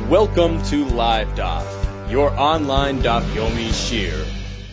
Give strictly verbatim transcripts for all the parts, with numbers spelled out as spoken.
Welcome to Live Daf, your online Daf Yomi Shir.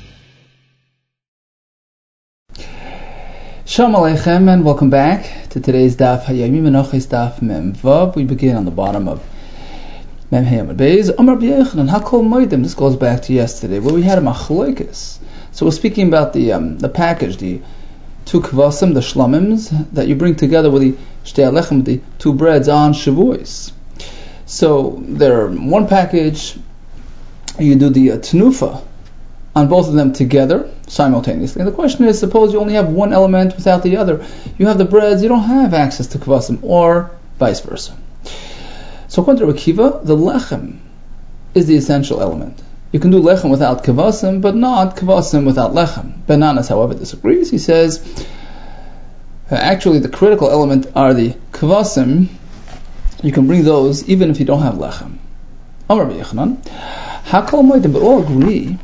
Shalom Aleichem and welcome back to today's Daf Hayomi Menachos Daf Mem Vav. We begin on the bottom of Mem Hayamid Beis. Amar B'Yechanan Hakol Moedim. This goes back to yesterday where we had a machlokes. So we're speaking about the um, the package, the two kvasim, the shlamims that you bring together with the shtei alechem, the two breads on Shavuos. So they're one package. You do the uh, tenufa on both of them together simultaneously. And the question is, suppose you only have one element without the other. You have the breads, you don't have access to kvasim, or vice versa. So according to Rabbi Akiva, the lechem is the essential element. You can do lechem without kvasim, but not kvasim without lechem. Bananas, however, disagrees. He says, uh, actually the critical element are the kvasim. You can bring those even if you don't have lechem. Amar Rabbi Yechanan, Hakol Moedim, but all agree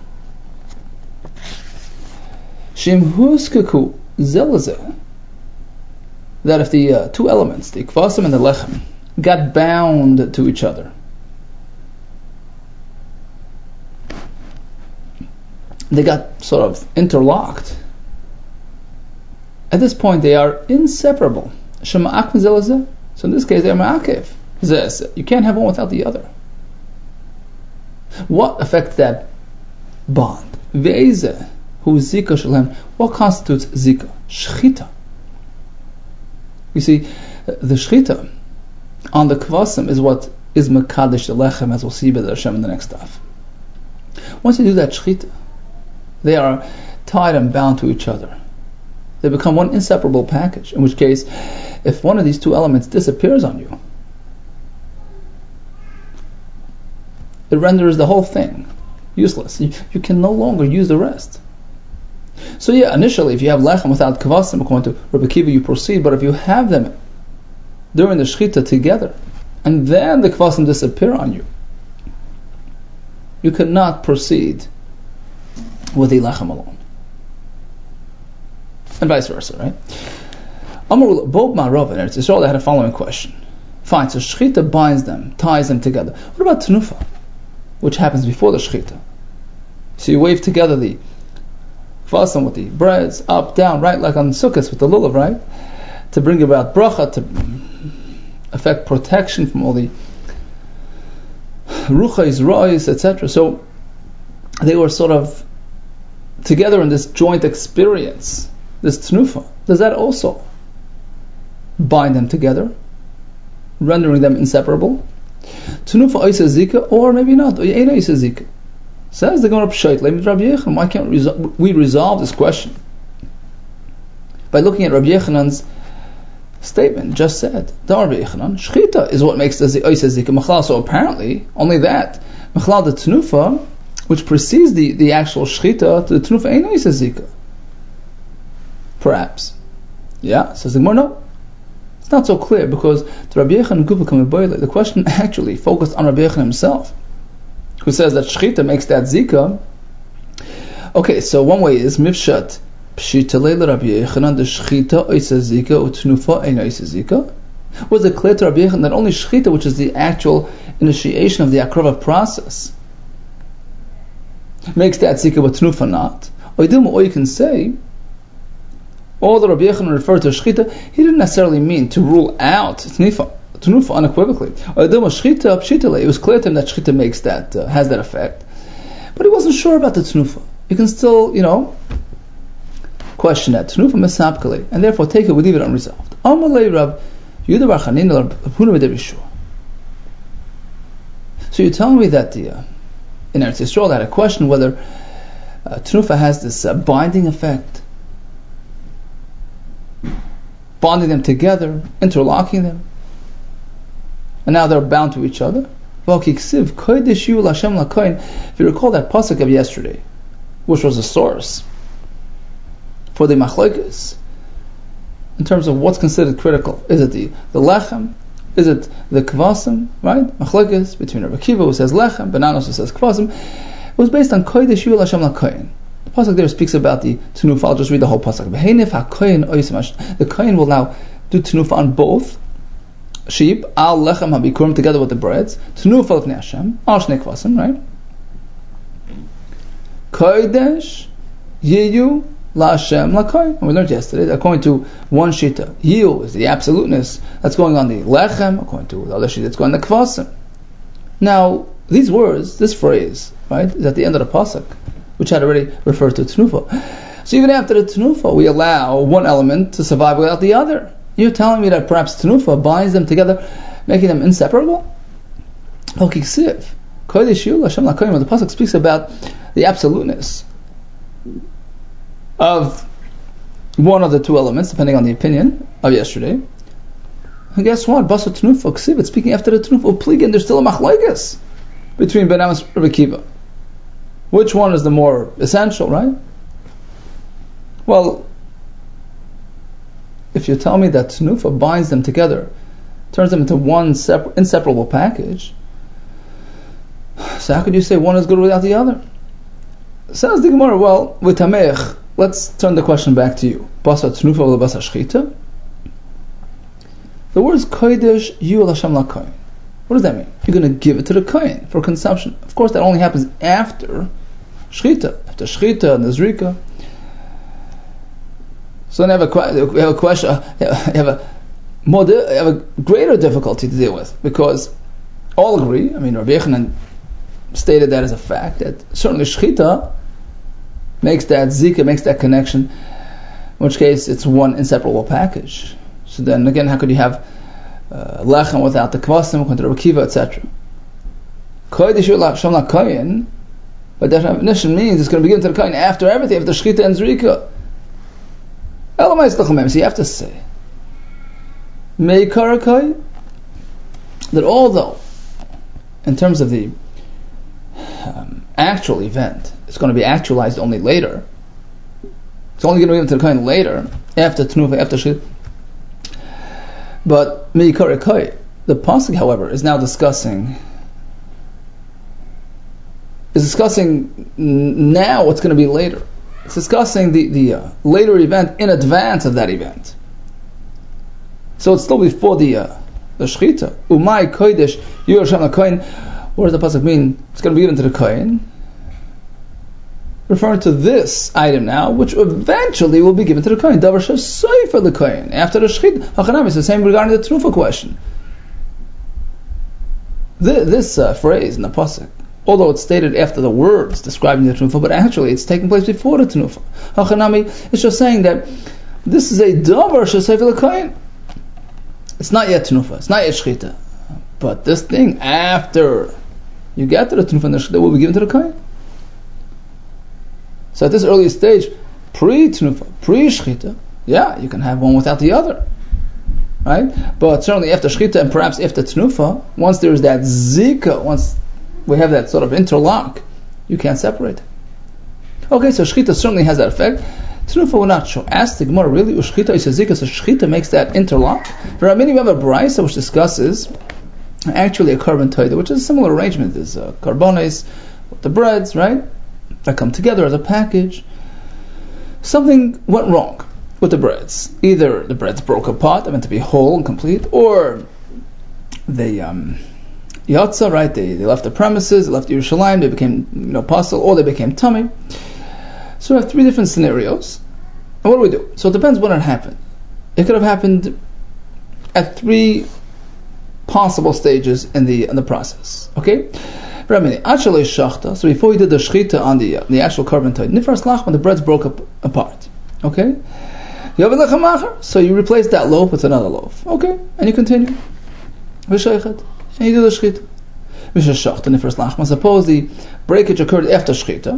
Shem Huskaku Zelazeh, that if the uh, two elements, the kvasim and the lechem, got bound to each other, they got sort of interlocked. At this point, they are inseparable. Shema Akm Zelazeh. So in this case, they're ma'akev. You can't have one without the other. What affects that bond? Ve'ezeh hu zika shalem. What constitutes zika? Shchita. You see, the shchita on the kvasim is what is mekadesh the lechem, as we'll see by the Hashem in the next stuff. Once you do that shchita, they are tied and bound to each other. They become one inseparable package, in which case, if one of these two elements disappears on you, it renders the whole thing useless. You, you can no longer use the rest. So yeah, initially, if you have lechem without kvasim, according to Rabbi Akiva, you proceed, but if you have them during the shechita together, and then the kvasim disappear on you, you cannot proceed with the lechem alone. And vice versa, right? Amar Bob Ma'arav in Eretz Yisrael, they had a following question. Fine, so shechita binds them, ties them together. What about tenufa, which happens before the shechita? So you wave together the kvasim with the breads, up, down, right, like on Sukkot with the lulav, right? To bring about bracha, to affect protection from all the ruchais, rois, et cetera. So they were sort of together in this joint experience, this tenufa. Does that also bind them together, rendering them inseparable? Tenufa oisa zika, or maybe not. Oyeina oisa zika. Says the Gemara Pshat, Rabbi Yechanan, why can't we resol- we resolve this question by looking at Rabbi Yechanan's statement? Just said, the Rabbi Yechanan, shchita is what makes the oisa zika machlal. So apparently, only that machlal the tenufa, which precedes the, the actual shchita, to the tenufa ain't oisa zika. Perhaps. Yeah, says the Gemara, no. It's not so clear, because the Rabbi Yechanan Gufa Kamei, the question actually focused on Rabbi Yechanan himself, who says that shchita makes that zika. Okay, so one way is mifshat pshita leila Rabbi Yechanan the shchita oisa zika utnufa ein oisa zika. Was it clear to Rabbi Yechanan that only shchita, which is the actual initiation of the akrava process, makes that zika, but tnufa not? Or you can say, although Rabbi Yechanan referred to shchita, he didn't necessarily mean to rule out tenufa, tenufa unequivocally. It was clear to him that shchita makes that, uh, has that effect, but he wasn't sure about the tenufa. You can still, you know, question that tenufa misapkali, and therefore take it, we leave it unresolved. So you're telling me that the uh, in Eretz Yisrael I had a question whether uh, tenufa has this uh, binding effect, bonding them together, interlocking them, and now they're bound to each other. If you recall that pasuk of yesterday, which was the source for the machlokes in terms of what's considered critical, is it the, the lechem, is it the kvasim, right? Machlokes between Rabbi Akiva, who says lechem, Bananos, who says kvasim. It was based on kodesh yu l'Hashem l'kohen. The pasuk there speaks about the tenufa. I'll just read the whole pasuk. The kohen will now do tenufa on both, sheep, al lechem habikurim, together with the breads, tnufa l'fnei Hashem, al shnei kvasim, right? Kodesh yiyu la'Hashem la'koyin. And we learned yesterday that according to one shita, yiyu is the absoluteness that's going on the lechem, according to the other shita, it's going on the kvasim. Now, these words, this phrase, right, is at the end of the pasuk, which had already referred to tnufa. So even after the tnufa, we allow one element to survive without the other. You're telling me that perhaps tnufa binds them together, making them inseparable? Kodesh yiyu la'Hashem la'koyin, when the pasuk speaks about the absoluteness of one of the two elements, depending on the opinion of yesterday. And guess what? Basa Tnufa, Ksiv, it's speaking after the Tnufa, Pligin, there's still a machlokes between Ben Amos and Rabbi Kiva. Which one is the more essential, right? Well, if you tell me that Tnufa binds them together, turns them into one separ- inseparable package, so how could you say one is good without the other? Says the Gemara, well, with Tamech, let's turn the question back to you. Basa Tnufa or Basa Shchita? The word is Kodesh yiyu l'Hashem la'koyin. What does that mean? You're going to give it to the kohen for consumption. Of course, that only happens after Shchita, after Shchita and the Zrika. So then you have a, you have a question, you have a, more, you have a greater difficulty to deal with, because all agree, I mean, Rabbi Yechanan stated that as a fact, that certainly Shchita makes that Zika, makes that connection, in which case it's one inseparable package. So then again, how could you have uh, lechem without the kvasim, according to Rabbi Kiva, et cetera? Kodesh yiyu l'Hashem la'koyin, by definition means it's going to be given to the kohen after everything, after Shchita and Zrika. Elamai stachomem, so you have to say, Meikar HaKoyin, that although, in terms of the um, actual event, it's going to be actualized only later, it's only going to be given to the kohen later, after Tnufa, after Shchita. But Meikar HaKoyin, the pasuk, however, is now discussing is discussing now what's going to be later. It's discussing the, the uh, later event in advance of that event. So it's still before the uh, the Shchita. Umay Kodesh yiyu l'Hashem la'koyin. What does the pasuk mean? It's going to be given to the kohen, referring to this item now, which eventually will be given to the kohen. Davar shesoi for the kohen after the Shchita. Hachanami is the same regarding the Tnufa question. This, this uh, phrase in the pasuk, although it's stated after the words describing the Tnufa, but actually it's taking place before the Tnufa. Hachanami is just saying that this is a davar shesoi for the kohen. It's not yet Tnufa, it's not yet Shchita, but this thing after you get to the Tnufa and the Shchita will be given to the kohen. So at this early stage, pre-Tnufa, pre-Shchita, yeah, you can have one without the other, right? But certainly after Shchita and perhaps after Tnufa, once there is that Zika, once we have that sort of interlock, you can't separate. Okay, so Shchita certainly has that effect. Tnufa will not show. Ask the Gemara, really, Ushchita is a Zika, so Shchita makes that interlock. There are many, we have a Brisa which discusses actually a carbon toida, which is a similar arrangement. There's uh, carbones with the breads, right? That come together as a package. Something went wrong with the breads. Either the breads broke apart, they're meant to be whole and complete, or they um, yatsa, right? They they left the premises, they left Yerushalayim, they became you know pasul, or they became tummy. So we have three different scenarios. And what do we do? So it depends when it happened. It could have happened at three possible stages in the in the process. Okay. So before we did the shchita on the uh, the actual carbon toid, nifras lach, when the breads broke up apart, okay, so you replace that loaf with another loaf, okay, and you continue, and you do the shchita. Nifras lach. Suppose the breakage occurred after shchita,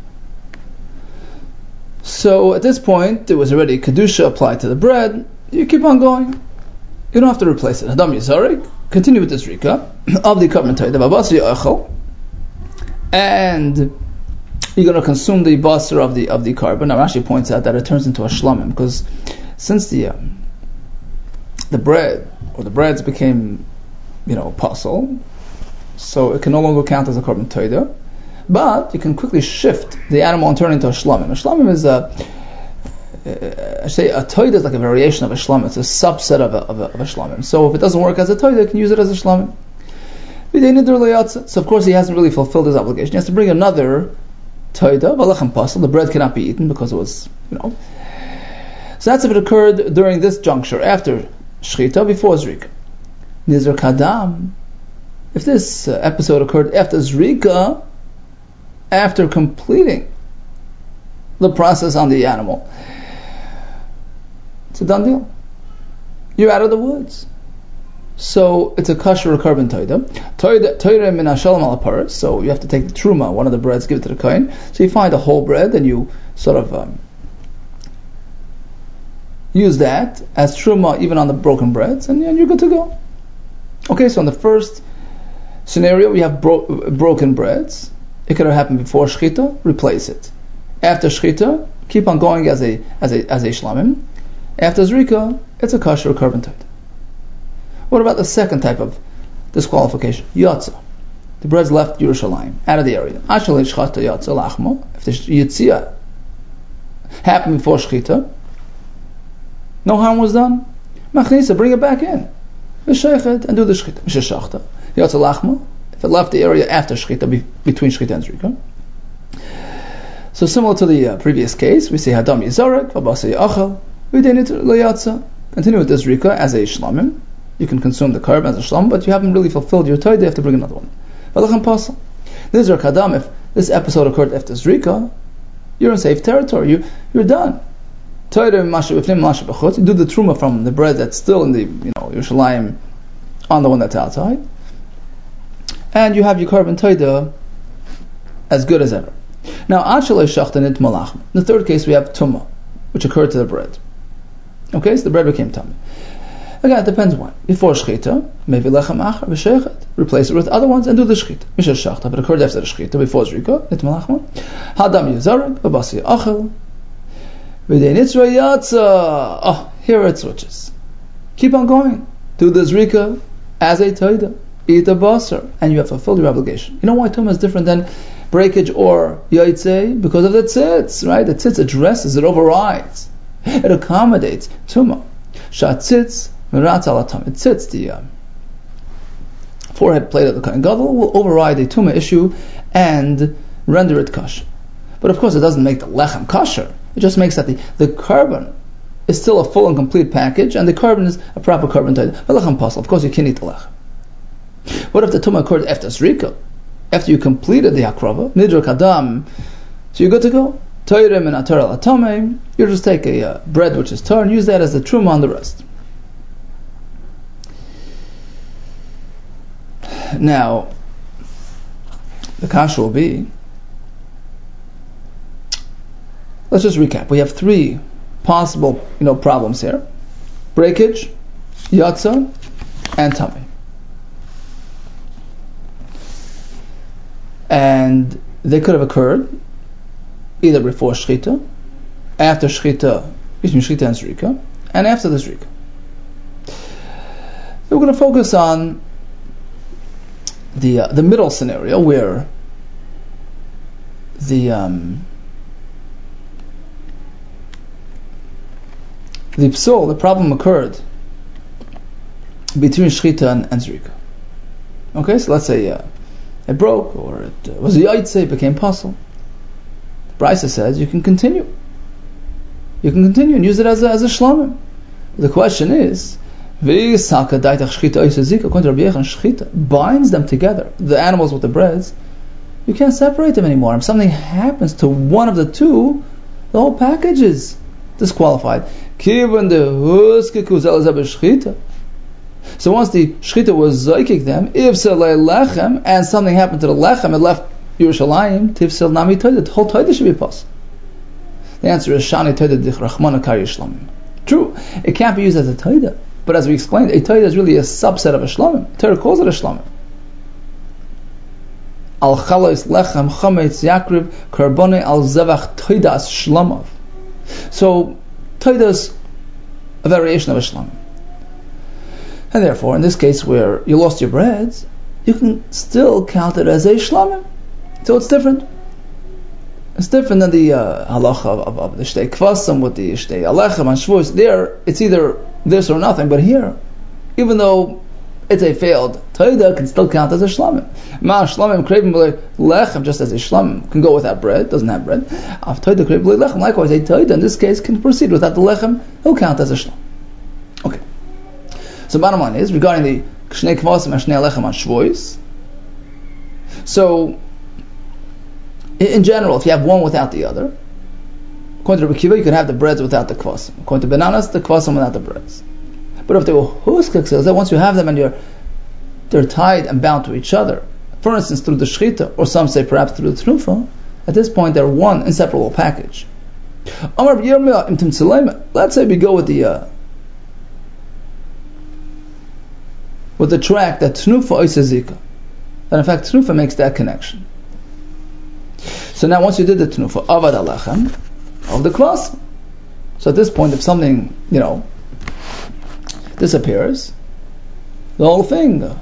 so at this point there was already kedusha applied to the bread. You keep on going. You don't have to replace it. Hadam yizarik. Continue with this rika of the carbon toid, the babasi achol, and you're going to consume the basar of the of the carbon. Now Rashi points out that it turns into a shlamim, because since the um, the bread or the breads became you know pasul, so it can no longer count as a carbon toida, but you can quickly shift the animal and turn it into a shlamim. A shlamim is a uh, I say a toida is like a variation of a shlamim. It's a subset of a, of a, of a shlamim. So if it doesn't work as a toida, you can use it as a shlamim. So of course he hasn't really fulfilled his obligation. He has to bring another toida, valachem pasal. The bread cannot be eaten because it was, you know. So that's if it occurred during this juncture, after shchita, before zrika. Nizar kadam. If this uh, episode occurred after zrika, after completing the process on the animal, it's a done deal. You're out of the woods. So it's a kasher or carbon toida. Toida min hashalom al aparis. So you have to take the truma, one of the breads, give it to the kohen. So you find a whole bread and you sort of um, use that as truma even on the broken breads, and, and you're good to go. Okay, so in the first scenario we have bro- broken breads. It could have happened before shchita, replace it. After shchita, keep on going as a as a as a shlamim. After zrika, it's a kasher or carbon toida. What about the second type of disqualification? Yatsa. The bread's left Yerushalayim, out of the area. Ashal shchata yatsa lachmo. If the yitzia happened before shchita, no harm was done. Machnisa, bring it back in. V'sheichet, and do the shchita. V'sheshachta. Yatsa lachmo. If it left the area after shchita, be, between shchita and zrika. So similar to the uh, previous case, we say hadam yizarek, v'basa yachal, v'denit leyatsa. Continue with this zrika as a shlamim. You can consume the carb as a shlam, but you haven't really fulfilled your toida, you have to bring another one. Valachem pasal. This is kadam. If this episode occurred after zrika, you're in safe territory. You, you're done. Toida masha b'fnim masha b'chutz. You do the truma from the bread that's still in the, you know, Yerushalayim, on the one that's outside, and you have your carbon toida as good as ever. Now, achalei shachtanit malach. In the third case, we have tuma, which occurred to the bread. Okay, so the bread became tummy. Again, it depends when. Before shchita, maybe lechem achar v'sheichet. Replace it with other ones and do the shchita. Misha shachta, but it occurred after the shchita, before zrika, nit malachma. Hadam yizarek, v'basi achel. V'dei nitzra yatsa. Oh, here it switches. Keep on going. Do the zrika as a toida. Eat the basar, and you have fulfilled your obligation. You know why tumah is different than breakage or yaitse? Because of the tzitz, right? The tzitz addresses, it overrides. It accommodates tumah. Shat tzitz, Mirat alatam. It sits the uh, forehead plate of the kohen gadol will override the tumah issue and render it kosher. But of course, it doesn't make the lechem kosher. It just makes that the, the carbon is still a full and complete package, and the carbon is a proper carbon type. But lechem pasal. Of course, you can't eat the lechem. What if the tumah occurred after zrika, after you completed the hakrava, nidra kadam? So you're good to go. Toirem and atar alatamim. You just take a uh, bread which is tar and use that as the truma on the rest. Now, the kasha will be, let's just recap. We have three possible, you know, problems here: breakage, yatsa, and tummy. And they could have occurred either before shchita, after shchita, between shchita and zrika, and after the zrika. So we're going to focus on the uh, the middle scenario where the um, the psul, the problem occurred between shchita and, and zrika. Okay, so let's say uh, it broke, or it uh, was a yaitse, it became pasul. Brisa says you can continue. You can continue and use it as a, as a shlamim. The question is, binds them together, the animals with the breads. You can't separate them anymore. If something happens to one of the two, the whole package is disqualified. So once the shchita was zoikik them, if lechem, and something happened to the lechem, it left Yerushalayim, tifsil nami toida, the whole toida should be possible. The answer is shani toida dichrachmana kari shlamim. True, it can't be used as a toida, but as we explained, a toida is really a subset of a shlamim. Torah calls it a shlamim. Al chalos lechem chametz yakriv karbone al zevach toidas shlamav. So toida is a variation of a shlamim. And therefore, in this case where you lost your breads, you can still count it as a shlamim. So it's different. It's different than the uh, halacha of, of, of the shtei kvasim with the shtei alechem and shvuos. There, it's either this or nothing. But here, even though it's a failed toida, can still count as a shlamim. Ma shlamim krevim lechem, just as a shlamim can go without bread, doesn't have bread. Af toida krevim lechem. Likewise, a toida in this case can proceed without the lechem. He'll count as a shlam. Okay. So bottom line is regarding the shnei kvasim and shnei alechem on shvuos. So, in general, if you have one without the other, according to Rabbi Kiva, you could have the breads without the kvasim. According to bananas, the kvasim without the breads. But if they were huskak, that once you have them and you're they're tied and bound to each other, for instance through the shchita, or some say perhaps through the tenufa, at this point they're one inseparable package. Let's say we go with the uh, with the track that tenufa oisazika. That in fact tenufa makes that connection. So now once you did the tenufa avad alechem of the kvasim, so at this point if something, you know, disappears, the whole thing uh,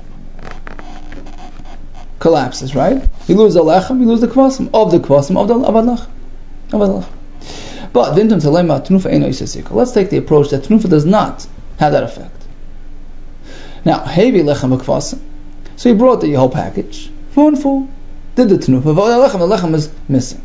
collapses, right? You lose the lechem, you lose the kvasim of the kvasim of the avad lechem. But vintum telema tenufa eino yisasika. Let's take the approach that tenufa does not have that effect. Now, hevi lechem kvasim. So he brought the whole package, full and full, did the tenufa, the lechem, the lechem is missing.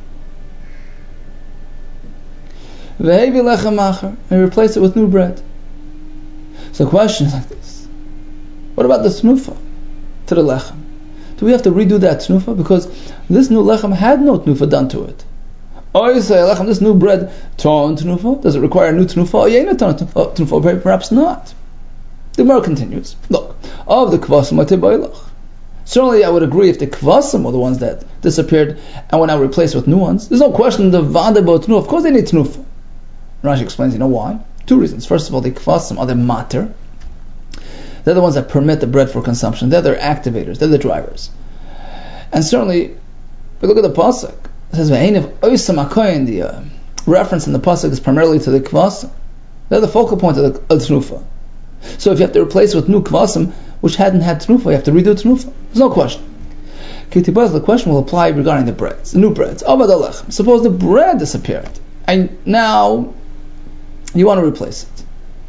Vehevi lechem acher, and he replaced it with new bread. So the question is like this: what about the tenufa to the lechem? Do we have to redo that tenufa because this new lechem had no tenufa done to it? Or you say lechem, this new bread ton tenufa, does it require a new tenufa? Oh, yeah, no tenufa, perhaps not. The Gemara continues. Look, of the kvasim atibaylach. Certainly, I would agree if the kvasim were the ones that disappeared and were now replaced with new ones. There's no question the vadebo tenufa. Of course, they need tenufa. Rashi explains, you know why? Two reasons. First of all, the kvasim are the mater. They're the ones that permit the bread for consumption. They're their activators. They're the drivers. And certainly, if we look at the pasuk, it says "Ve'enev oisam hakoyin." The uh, reference in the pasuk is primarily to the kvasim. They're the focal point of the of tenufa. So if you have to replace with new kvasim, which hadn't had tenufa, you have to redo tenufa. There's no question. Ketibaz, the question will apply regarding the breads, the new breads. Avad alechem. Suppose the bread disappeared, and now you want to replace it.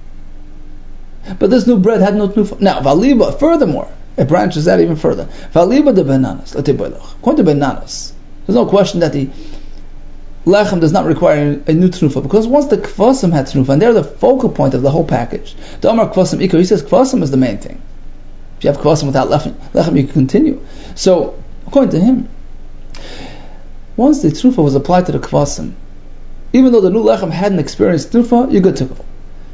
But this new bread had no tenufa. Now, valiba, furthermore, it branches out even further. Valiba de bananas, latibaylach. According to bananas, there's no question that the lechem does not require a new tenufa, because once the kvasim had tenufa, and they're the focal point of the whole package. The Amar kvasim ikar, he says kvasim is the main thing. If you have kvasim without lechem, lechem you can continue. So, according to him, once the tenufa was applied to the kvasim, even though the new lechem hadn't experienced tenufa, you're good to go.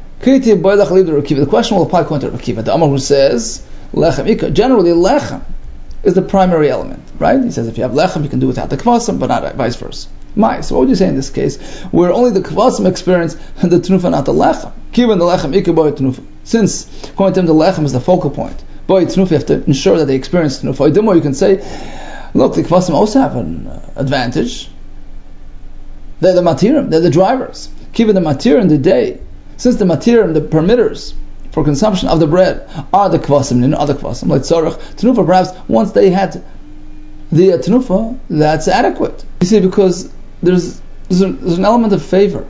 The question will apply according to Rabbi Kiva, the Amar who says lechem ikar. Generally, lechem is the primary element, right? He says if you have lechem, you can do without the kvasim, but not vice versa. My, so what would you say in this case, where only the kvasim experience the tenufa, not the lechem? Given the lechem ikar boy tenufa, since according to him the lechem is the focal point. Boy tenufa, you have to ensure that they experience tenufa. Idimo, you can say, look, the kvasim also have an uh, advantage. They're the matirim, they're the drivers. Given the matir in the day, since the matirim, the permitters for consumption of the bread, are the kvasim and other kvasim, like tzarech tenufa. Perhaps once they had the uh, tenufa, that's adequate. You see, because There's there's, a, there's an element of favor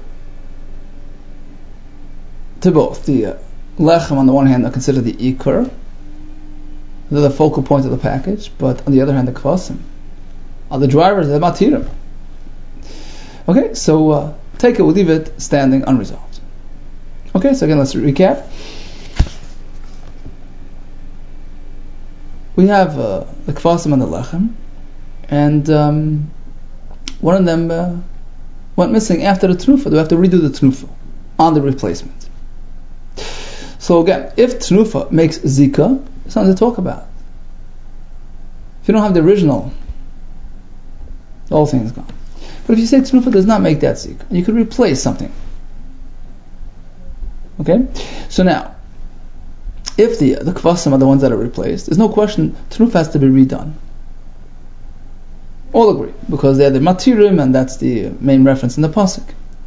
to both. The uh, lechem on the one hand are considered the ikar, they're the focal point of the package, but on the other hand the kvasim are the drivers, the matirim. Okay, so uh, take it, we'll leave it standing unresolved. Okay, so again let's recap. We have uh, the kvasim and the lechem, and um, one of them uh, went missing after the tenufa. They have to redo the tenufa on the replacement. So again, if tenufa makes zika, it's something to talk about. If you don't have the original, the whole thing is gone. But if you say tenufa does not make that zika, you could replace something. Okay? So now, if the the kvasim are the ones that are replaced, there's no question tenufa has to be redone. All agree, because they're the matirim, and that's the main reference in the pasuk.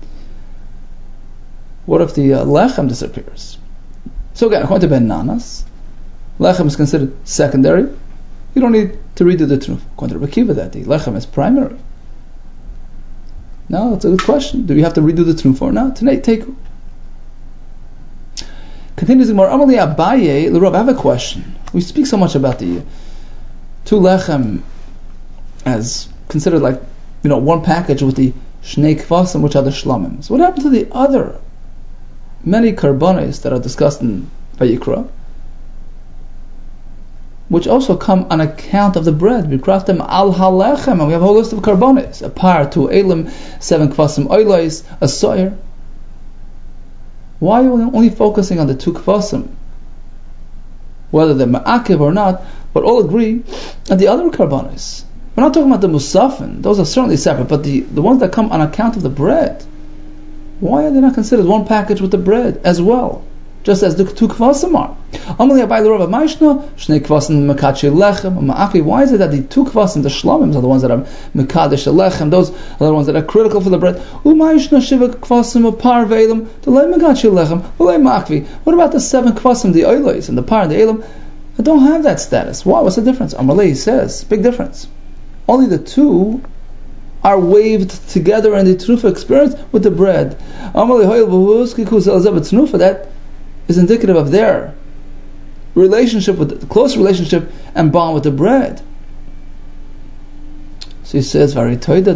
What if the uh, lechem disappears? So again, according to Ben Nanas, lechem is considered secondary. You don't need to redo the tenufa. According to Rabbi Kiva, that the lechem is primary. No, that's a good question. Do you have to redo the Tnufa or not? Tonight, take. Continues the Gemara. Amali Abaye, the Rav, I have a question. We speak so much about the two lechem as considered like, you know, one package with the shnei kvasim, which are the shlamim. So what happened to the other many karbonis that are discussed in Vayikra, which also come on account of the bread? We cross them al halechem, and we have a whole list of karbonis: a par, two elim, seven kvasim oilais, a soyer. Why are we only focusing on the two kvasim, whether they're ma'akev or not? But all agree at the other karbonis. We're not talking about the musafin; those are certainly separate. But the, the ones that come on account of the bread, why are they not considered one package with the bread as well? Just as the two kvasim are. Why is it that the two kvasim, the shlamim, are the ones that are mekadesh the lechem? Those are the ones that are critical for the bread. What about the seven kvasim, the oilos and the par and the elim? I don't have that status. Why? What's the difference? Amalei says, big difference. Only the two are waved together in the Tnufa experience with the bread. That is indicative of their relationship with the close relationship and bond with the bread. So he says, "Very toida."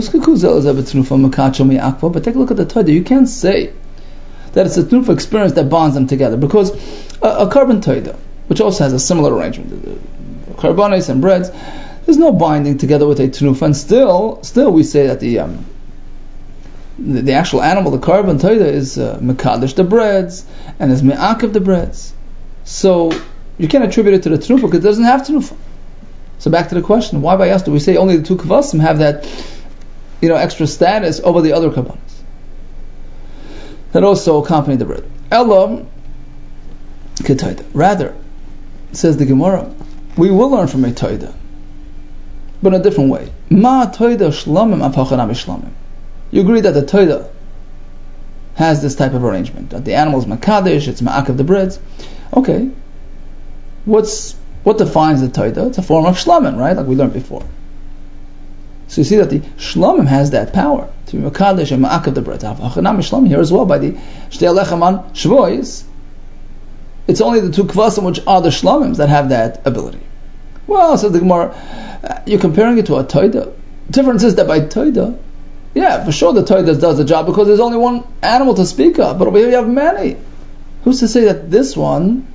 But take a look at the toida. You can't say that it's a Tnufa experience that bonds them together, because a, a carbon toida, which also has a similar arrangement, carbonates and breads, there's no binding together with a Tnufa, and still, still we say that the um, The, the actual animal, the carbon toida, is uh, mekadesh the breads and is me'akev the breads. So you can't attribute it to the tnufa because it doesn't have tnufa. So back to the question: why by us do we say only the two kavasim have that, you know, extra status over the other karbanos that also accompany the bread? Elam ketoida. Rather, says the Gemara, we will learn from a toida, but in a different way. Ma toida shlamim apachanam shlamim. You agree that the toida has this type of arrangement, that the animal is makadesh, it's ma'akev the breads. Okay, what's what defines the toida? It's a form of shlamim, right? Like we learned before. So you see that the shlamim has that power to be makadesh and ma'akev the breads. Hachanam shlamim here as well by the shtei alechem on shvois. It's only the two kvasim which are the shlamim that have that ability. Well, so the Gemara, uh, you're comparing it to a toida. The difference is that by toida, yeah, for sure the toida does the job because there's only one animal to speak of, but over here you have many. Who's to say that this one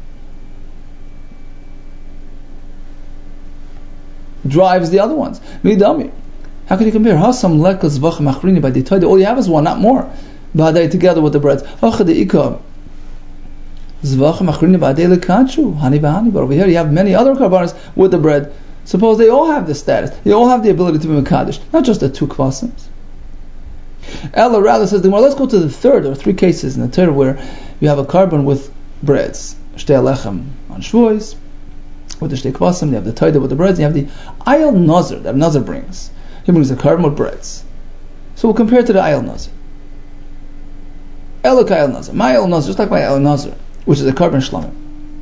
drives the other ones? Midami. How can you compare? Hasam lekas vach machrini by the toida. All you have is one, not more. Ba'adei together with the breads. But over here you have many other karbanos with the bread. Suppose they all have this status. They all have the ability to be mekadesh, not just the two kvasims. Ella rather says the more. Let's go to the third or three cases in the Torah where you have a carbon with breads. Shtei alechem on shvois with the shtei kvasim. You have the toida with the breads. You have the ayel nazar that nazar brings. He brings a carbon with breads. So we'll compare it to the ayel nazar. Ella ayel nazar, my ayel nazar, just like my ayel nazar, which is a carbon shlamim.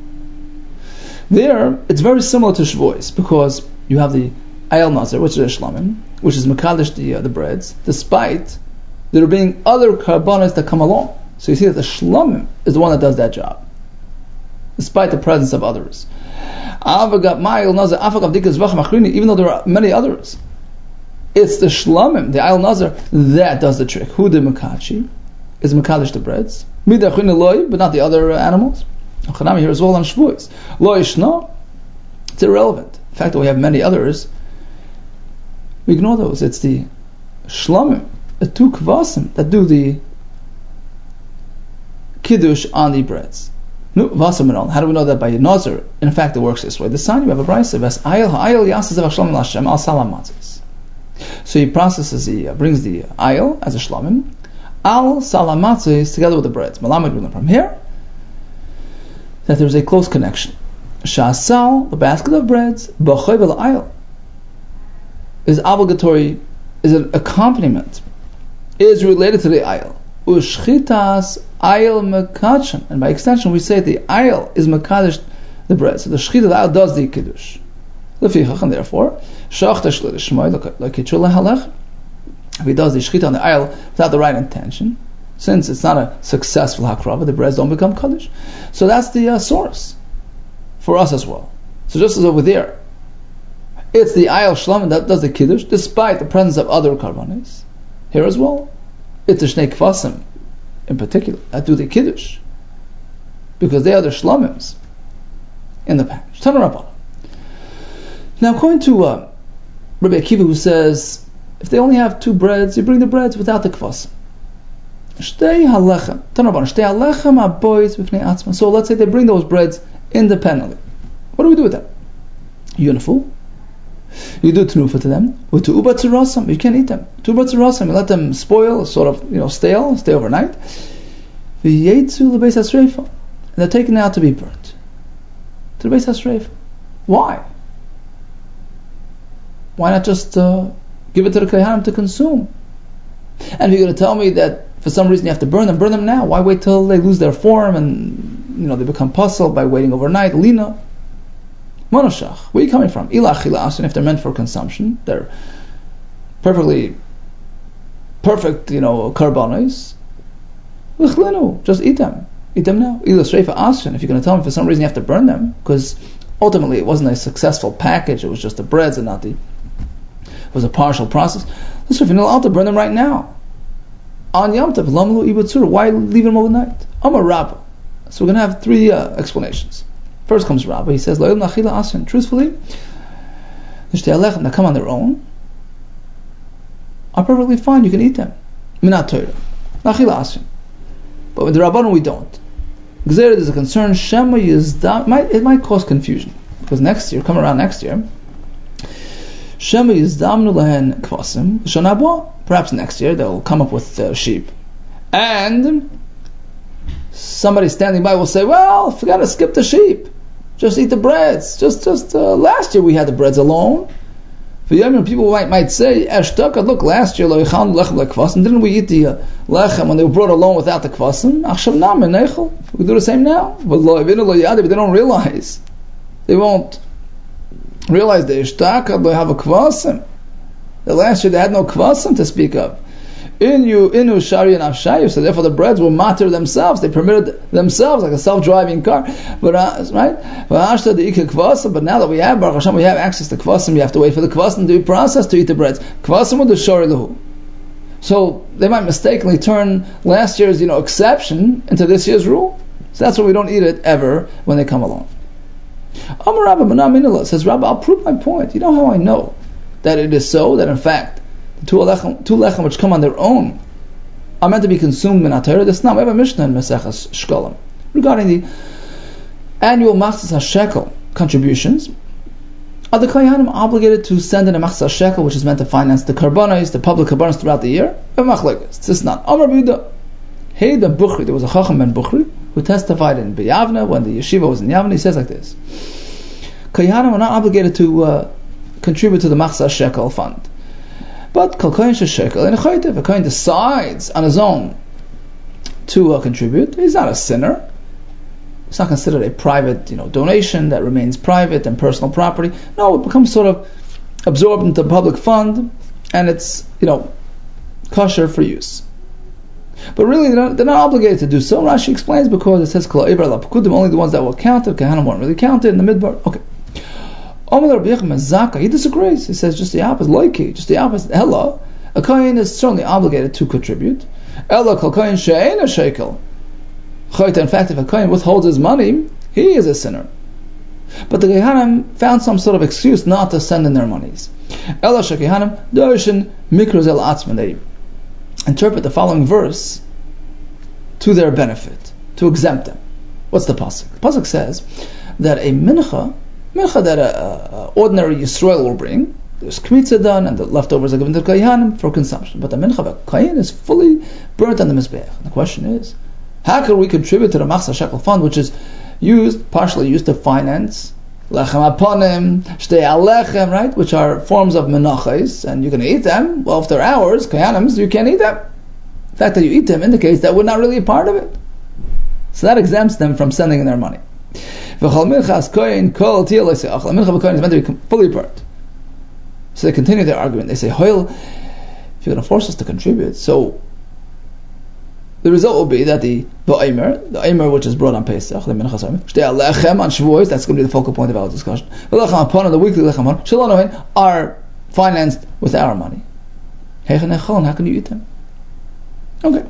There, it's very similar to shvois because you have the ayel nazar, which is a shlamim, which is mekadesh the uh, the breads, despite there being other karbanos that come along. So you see that the shlamim is the one that does that job, despite the presence of others. Even though there are many others, it's the shlamim, the ayel nazar, that does the trick. Who the mekachi is mekadesh the breads, but not the other animals. Chanami here as well on shvuos. Lo ishna, it's irrelevant. The fact that we have many others, we ignore those. It's the shlamim, the two kvasim that do the kiddush on the breads. No, vasaminol. How do we know that by nazar? In fact, it works this way. The sign you have a brayso as ayel ayel yasazev shlamim lashem al salam matzos. So he processes, he uh, brings the ayel as a shlamim al salam matzos together with the breads. Malamed we learn from here that there's a close connection. Shasal, the basket of breads, b'choy v'la'ayel, is obligatory, is an accompaniment, is related to the ayel. Ushchitas ayel mekachem, and by extension we say the ayel is mekadesh the bread. So the shchita of the ayel does the kiddush. Lefichach, and therefore, shachta shlo l'shmoy l'kitzur lehalech. if he does the shechita on the aisle without the right intention, since it's not a successful hakrava, the breads don't become kaddish. So that's the uh, source for us as well. So just as over there, it's the ayal shlamim that does the kiddush, despite the presence of other karbanis. Here as well, it's the shnei kvasim, in particular, that do the kiddush, because they are the shlamims in the package. Tana Rabbana. Now, according to uh, Rabbi Akiva, who says if they only have two breads, you bring the breads without the kvasim. Shtei halechem. Tana Rabbana. Shtei halechem habois b'fnei atzma. So let's say they bring those breads independently. What do we do with them? Yunifu. You do tenufa to them. With tu'uba tzirasam, you can't eat them. Tu'uba tzirasam, you let them spoil, sort of, you know, stale, stay overnight. V'yetzu l'beis hasreifa. And they're taken out to be burnt. To the beis hasreifa. Why? Why not just uh, give it to the kohanim to consume? And if you're going to tell me that for some reason you have to burn them, burn them now. Why wait till they lose their form and, you know, they become puzzled by waiting overnight? Lina. Monoshach. Where are you coming from? Ilach ilas, and if they're meant for consumption, they're perfectly perfect, you know, karbanos. L'chlinu. Just eat them. Eat them now. Ilas reifa ashen. If you're going to tell me for some reason you have to burn them, because ultimately it wasn't a successful package, it was just the breads and not the, it was a partial process. Listen, if you're not allowed to burn them right now, on Yom Tov, lamlu ibatzur, why leave them overnight? Amar Rabbah. So we're going to have three uh, explanations. First comes Rabbah. He says, Lo'il nachila asyan. Truthfully, the shtei halechem that come on their own are perfectly fine. You can eat them. Minat Torah. Nachila asyan. But with the Rabbanon we don't. Gzera, there's a concern. Shema yizdam. Might it might cause confusion because next year, come around next year. Shema yizdamnu lehen kvasim shonabwa. Perhaps next year they'll come up with uh, sheep, and somebody standing by will say, "Well, forgot to skip the sheep. Just eat the breads. Just, just uh, last year we had the breads alone." For Yemen, people might might say, "Eshtaka, look, last year loichan lechem lekvasim. Didn't we eat the uh, lechem when they were brought alone without the kvasim? Achshav nam menechel. We do the same now." But lo yavinu lo yadi, but they don't realize. They won't realize the eshtaka they have a kvasim. The last year they had no kvasim to speak of. Inu inu shari and avshayu. So therefore the breads will matter themselves. They permitted themselves like a self-driving car. But uh, right, but now that we have Baruch Hashem, we have access to kvasim. You have to wait for the kvasim to be processed to eat the breads. Kvasim with the shari lahu. So they might mistakenly turn last year's, you know, exception into this year's rule. So that's why we don't eat it ever when they come along. Amar Rabba Manah says, Rabba, I'll prove my point. You know how I know that it is so, that in fact the two lechem, two lechem which come on their own are meant to be consumed in Atayra. That's not. We have a Mishnah in Maseches Shkolim regarding the annual Machzas HaShekel contributions. Are the Kohanim obligated to send in a Machzas HaShekel which is meant to finance the karbanos, the public karbanos throughout the year? We have machlokes. This is not. Amar B'Yehuda. Hey, the Bukhri. There was a Chacham ben Bukhri who testified in B'Yavna when the yeshiva was in Yavna. He says like this: Kohanim are not obligated to uh, contribute to the Machzas HaShekel fund. But Kol Kohen Shekel in a Chaytev, a Kohen decides on his own to uh, contribute. He's not a sinner. It's not considered a private, you know, donation that remains private and personal property. No, it becomes sort of absorbed into the public fund, and it's, you know, kosher for use. But really, they're not, they're not obligated to do so. Rashi explains because it says Kol Eivar LaPekudim, only the ones that were counted. Kohanim weren't really counted in the midbar. Okay. He disagrees. He says just the opposite. Loiki, just the opposite. Ella, a kohen is certainly obligated to contribute. Ella kol kohen she'ein a shekel. In fact, if a kohen withholds his money, he is a sinner. But the Kohanim found some sort of excuse not to send in their monies. Ella shekehanim darshan mikros el atzman. They interpret the following verse to their benefit, to exempt them. What's the pasuk? The pasuk says that a mincha. Mincha that an ordinary Yisrael will bring, there's kmitza done, and the leftovers are given to the Kohanim for consumption. But the mincha of a Kohen is fully burnt on the Mizbeach. The question is, how can we contribute to the Machzas HaShekel fund, which is used, partially used to finance lechem aponim, shtei halechem, right, which are forms of menachos, and you can eat them. Well, if they're ours, Kohanim, you can't eat them. The fact that you eat them indicates that we're not really a part of it. So that exempts them from sending in their money. Mincha is meant to be fully burnt. So they continue their argument. They say, Hoil if you're going to force us to contribute, so the result will be that the Ba'aymer, the Aymer which is brought on Pesach, the Minchas Aymer, Shtei Lechem on Shavuos, that's going to be the focal point of our discussion, the Lechem Apon, the weekly Lechem Apon, Shalom are financed with our money. How can you eat them? Okay.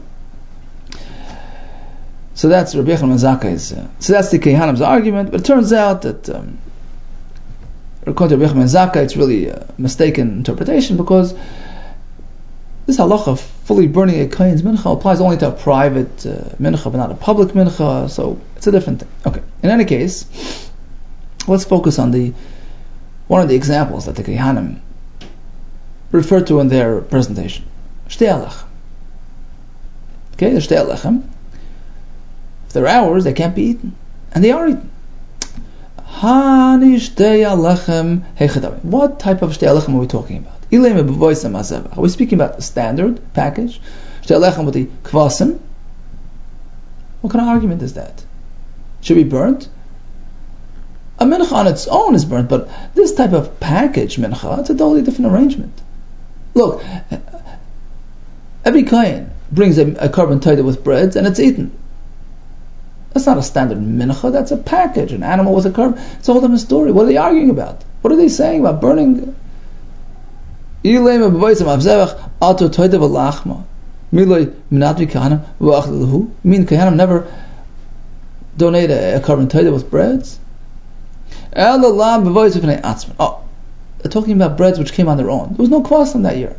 So that's Rabbi Yochanan ben Zakkai's, uh, so that's the Kehanim's argument, but it turns out that um, according to Rabbi Yochanan ben Zakkai, it's really a mistaken interpretation, because this halacha, fully burning a kohen's mincha, applies only to a private uh, mincha, but not a public mincha, so it's a different thing. Okay. In any case, let's focus on the one of the examples that the Kehanim referred to in their presentation. Shtei alechem. Okay, the shtei alechem. If they're ours, they can't be eaten, and they are eaten. Hani shtei alechem hechadavim. What type of shtei alechem are we talking about? Are we speaking about the standard package? Shtei alechem with the kvasim? What kind of argument is that? Should be burnt? A mincha on its own is burnt, but this type of package mincha, it's a totally different arrangement. Look, every kohen brings a, a carbon taida with breads and it's eaten. That's not a standard mincha, that's a package, an animal with a carbon. It's a whole different story. What are they arguing about? What are they saying about burning? Mean Kehanim never donate a, a carbon taida with breads? Oh, they're talking about breads which came on their own. There was no kvasim in that year.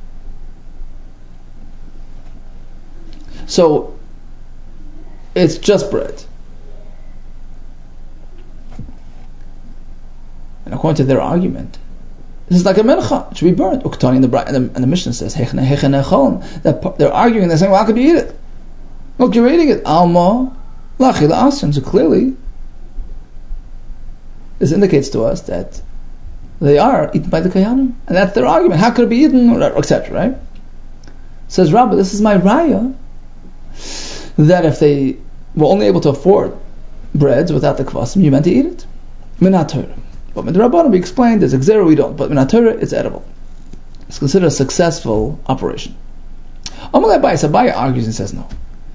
So, it's just bread. And according to their argument, this is like a mincha, it should be burnt. Uktani, and the, and the, and the Mishnah says, that they're arguing, they're saying, well, how could you eat it? Look, you're eating it. Alma, lachi la'asrim. So clearly, this indicates to us that they are eaten by the Kehanim, and that's their argument. How could it be eaten, et cetera. Right? Says Rabbi, this is my raya, that if they were only able to afford breads without the kvasim, you meant to eat it. Minat Torah. But with the Rabbanim, we explained there's a gzera we don't, but Minat Torah, it's edible. It's considered a successful operation. Amalei Abaye, Abaye argues and says no.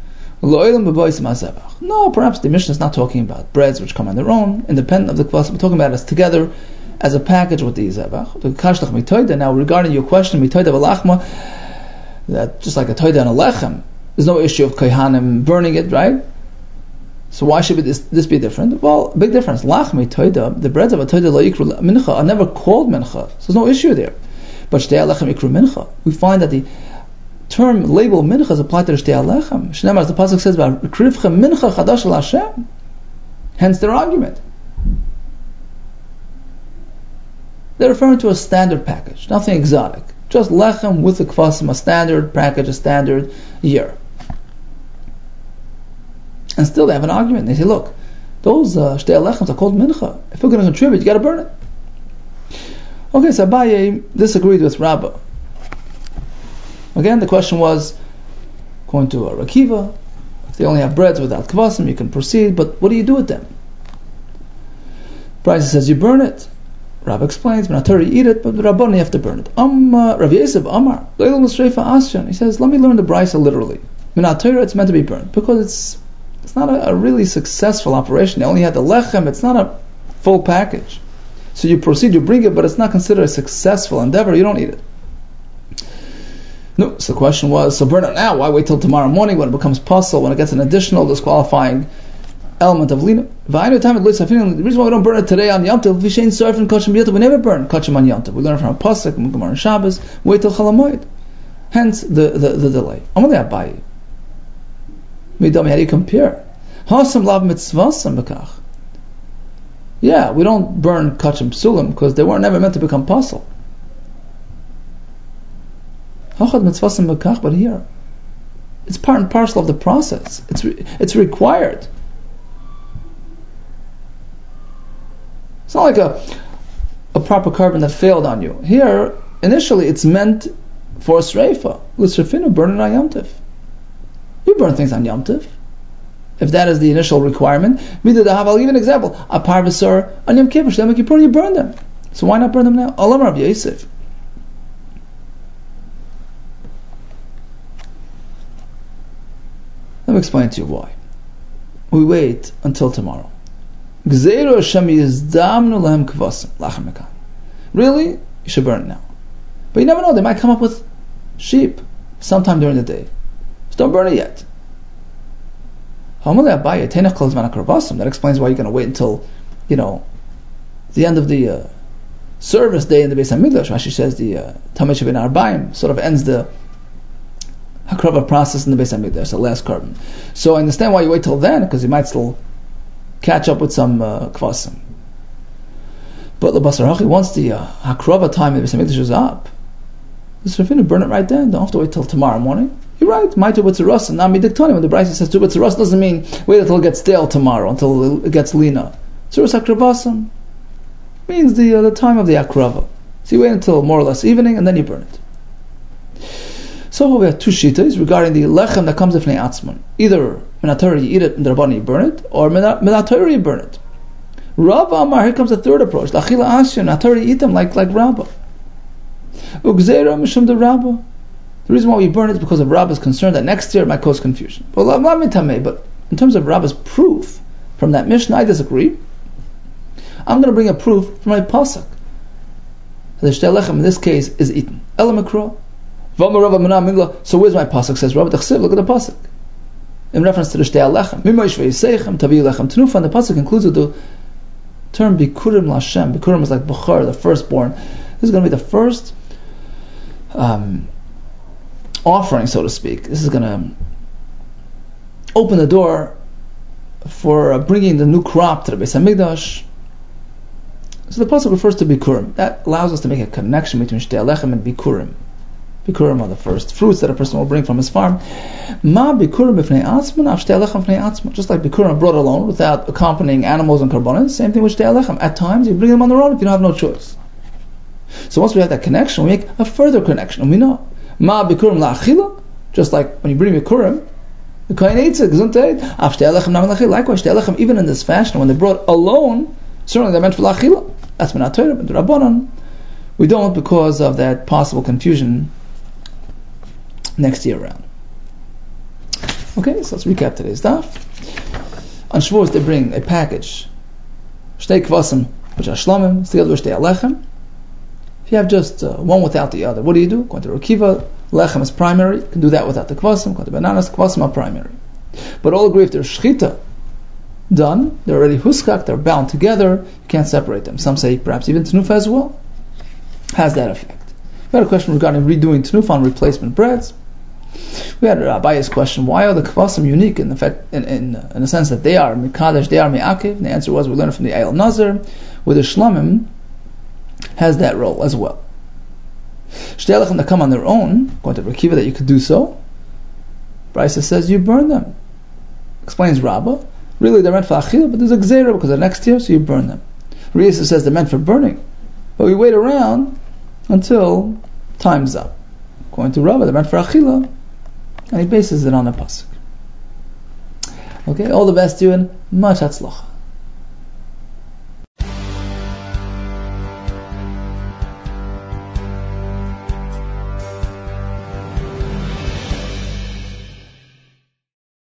No, perhaps the Mishnah is not talking about breads which come on their own, independent of the kvasim. We're talking about it together as a package with the zebach. Now, regarding your question, mitoida v'lachma, that just like a toida and a lechem, there's no issue of Kehanim burning it, right? So why should this, this be different? Well, big difference. Lachmi toida, the breads of a toida lo yikru mincha are never called mincha, so there's no issue there. But shtei alechem yikru mincha. We find that the term label mincha is applied to the shtei alechem. Shneimar, as the pasuk says, "Krivchem mincha chadash l'Hashem." Hence their argument. They're referring to a standard package, nothing exotic. Just lechem with the kvasim, a standard package, a standard year. And still they have an argument. They say, look, those uh, shtei alechems are called mincha. If we're going to contribute, you got to burn it. Okay, so Abaye disagreed with Rabbah. Again, the question was, according to uh, Rakiva, if they only have breads without kvasim, you can proceed, but what do you do with them? Bryce says, you burn it. Rabbah explains, when Torah you eat it, but the Rabbanan you have to burn it. Um, uh, Rav Yosef Amar, he says, let me learn the Brisa literally. When Torah it's meant to be burnt, because it's it's not a, a really successful operation. They only had the lechem, it's not a full package. So you proceed, you bring it, but it's not considered a successful endeavor, you don't eat it. No, so the question was, so burn it now, why wait till tomorrow morning when it becomes puzzle, when it gets an additional disqualifying element of lina? The reason why we don't burn it today on Yom Tov, we never burn kachim on Yom Tov. We learn from a pasuk in Gemara and Shabbos, wait till Chalamoid. Hence the, the, the delay. Amalei Abaye. How do you compare? Yeah, we don't burn kachim psulim because they weren't never meant to become pasul. But here, it's part and parcel of the process. It's re- it's required. It's not like a a proper carbon that failed on you. Here, initially, it's meant for a sreifa. L'srefinu, burn it on Yom Tov. You burn things on Yom Tov, if that is the initial requirement. I'll give an example. A parvasar on Yom Kippur, Shem Kippur, you burn them. So why not burn them now? Alam Rav Yosef. me explain to you why. We wait until tomorrow. Gzeiro Hashem yizdamnu lahem kvasim lachem mekan. Really? You should burn it now. But you never know, they might come up with sheep sometime during the day. So don't burn it yet. That explains why you're going to wait until, you know, the end of the uh, service day in the Beis HaMikdash. Rashi says the uh, Tamid Shevin Arbaim sort of ends the Hakrava process in the Beis HaMikdash, the last carbon. So I understand why you wait till then, because you might still catch up with some uh, kvasim. But the Basar Hachi, once the uh, Hakrava time in the Beis HaMikdash is up, the Srafinu burn it right then. Don't have to wait till tomorrow morning. You're right. My tu b'tzaras and nami diktani. When the Brisa says tu b'tzaras, doesn't mean wait until it gets stale tomorrow, until it gets lina. Tzaras hakrabasam means the uh, the time of the akrava. So you wait until more or less evening and then you burn it. So we have two shitas regarding the lechem that comes ifnei atzman. Either minatori you eat it and the rabbanon you burn it, or minatori you burn it. Rava Amar, here comes the third approach. L'achila asya minatori eat them like like Rava. Ugzeira mishum de Rava. The reason why we burn it is because of Rabba's concern that next year it might cause confusion. But in terms of Rabba's proof from that Mishnah, I disagree. I'm going to bring a proof from my pasuk. The shtei lechem in this case is eaten. Ela mikra. So where's my pasuk? Says Rabba Tachsiv. Look at the pasuk. In reference to the shtei lechem, mimosh ve'yisechem tavi lechem tenufa. And the pasuk includes with the term bikurim lashem. Bikurim is like Bukhar, the firstborn. This is going to be the first Um, offering, so to speak. This is going to open the door for uh, bringing the new crop to the Beis HaMikdash. So the pasuk refers to Bikurim. That allows us to make a connection between Shtei Lechem and Bikurim. Bikurim are the first fruits that a person will bring from his farm. Ma Bikurim b'fnei atzman, av Shtei Lechem b'fnei atzman. Just like Bikurim are brought alone without accompanying animals and karbonos, same thing with Shtei Lechem. At times you bring them on their own if you don't have no choice. So once we have that connection, we make a further connection, and we know Ma bikurim la'achila, just like when you bring bikurim, the kohen eats it. Af shtei lechem nam la'achila. Likewise, shtei lechem, even in this fashion, when they're brought alone, certainly they're meant for la'achila. That's minat Torah, but the rabbanon, we don't because of that possible confusion next year around. Okay, so let's recap today's daf. On Shavuos, they bring a package, shtei kvasim, which are shlamim, together with shtei lechem. If you have just uh, one without the other, what do you do? Going to Rukiva, lechem is primary. You can do that without the kvasim. Going to bananas, kvasim are primary. But all agree if there's shchita done, they're already huskak, they're bound together, you can't separate them. Some say perhaps even tenufa as well has that effect. We had a question regarding redoing tenufa on replacement breads. We had Abaye's question, why are the kvasim unique in the fact, in, in, in the sense that they are mikadesh, they are me'akiv? And the answer was we learned from the Eil Nazar, where the shlamim has that role as well. Shtei lechem that come on their own, going to Rekiva that you could do so. Brisa says you burn them. Explains Rabbah. Really they're meant for achila, but there's a gzeira because they're next year, so you burn them. Reisa says they're meant for burning, but we wait around until time's up. According to Rabbah, they're meant for achila, and he bases it on the pasuk. Okay, all the best to you and much hatzlacha.